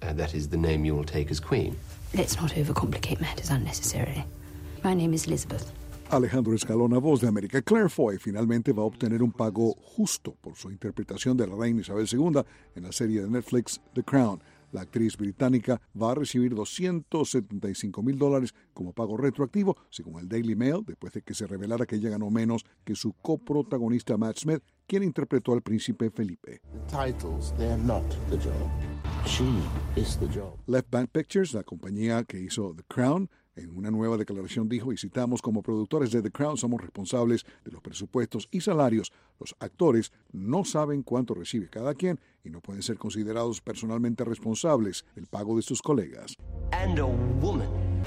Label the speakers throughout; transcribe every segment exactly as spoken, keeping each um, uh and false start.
Speaker 1: Uh, that is the name you will take as queen.
Speaker 2: Let's not overcomplicate matters unnecessarily. My name is Elizabeth.
Speaker 3: Alejandro Escalona, Voz de América. Claire Foy finalmente va a obtener un pago justo por su interpretación de la reina Isabel segunda en la serie de Netflix The Crown. La actriz británica va a recibir doscientos setenta y cinco mil dólares como pago retroactivo, según el Daily Mail, después de que se revelara que ella ganó menos que su coprotagonista Matt Smith, quien interpretó al príncipe Felipe.
Speaker 4: The titles, they're not the job. She is the job.
Speaker 3: Left Bank Pictures, la compañía que hizo The Crown, en una nueva declaración dijo, y citamos, como productores de The Crown somos responsables de los presupuestos y salarios. Los actores no saben cuánto recibe cada quien y no pueden ser considerados personalmente responsables del pago de sus colegas.
Speaker 1: And a woman.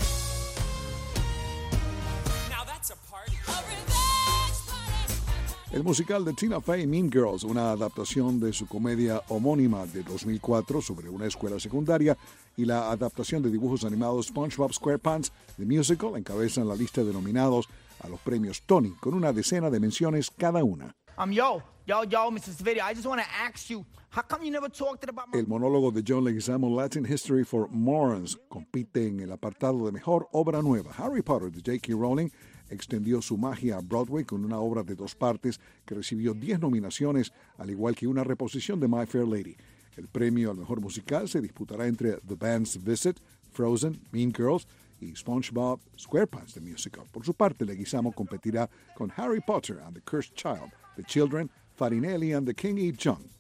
Speaker 3: El musical de Tina Fey, Mean Girls, una adaptación de su comedia homónima de dos mil cuatro sobre una escuela secundaria, y la adaptación de dibujos animados SpongeBob SquarePants, The Musical, encabezan la lista de nominados a los premios Tony, con una decena de menciones cada una.
Speaker 5: Um, yo, yo, yo, missus Video, I just want to ask you, how come you never talked about my...
Speaker 3: El monólogo de John Leguizamo, Latin History for Morons, compite en el apartado de Mejor Obra Nueva. Harry Potter de J K Rowling extendió su magia a Broadway con una obra de dos partes que recibió diez nominaciones, al igual que una reposición de My Fair Lady. El premio al mejor musical se disputará entre The Band's Visit, Frozen, Mean Girls y SpongeBob SquarePants The Musical. Por su parte, Leguizamo competirá con Harry Potter and the Cursed Child, The Children, Farinelli and the King y Junk.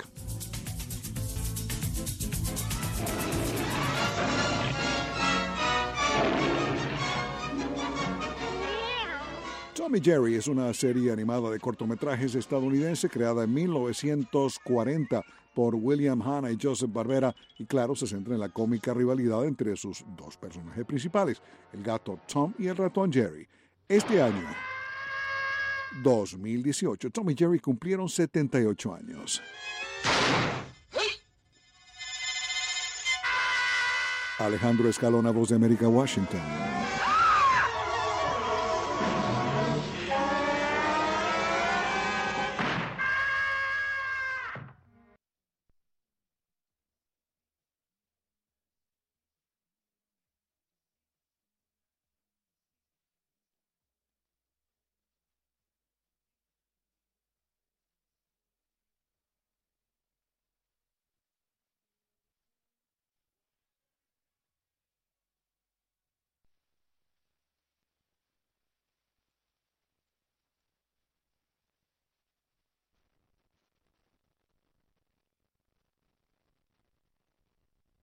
Speaker 3: Tom y Jerry es una serie animada de cortometrajes estadounidense creada en mil novecientos cuarenta por William Hanna y Joseph Barbera, y claro, se centra en la cómica rivalidad entre sus dos personajes principales, el gato Tom y el ratón Jerry. Este año, dos mil dieciocho, Tom y Jerry cumplieron setenta y ocho años. Alejandro Escalona, Voz de América, Washington.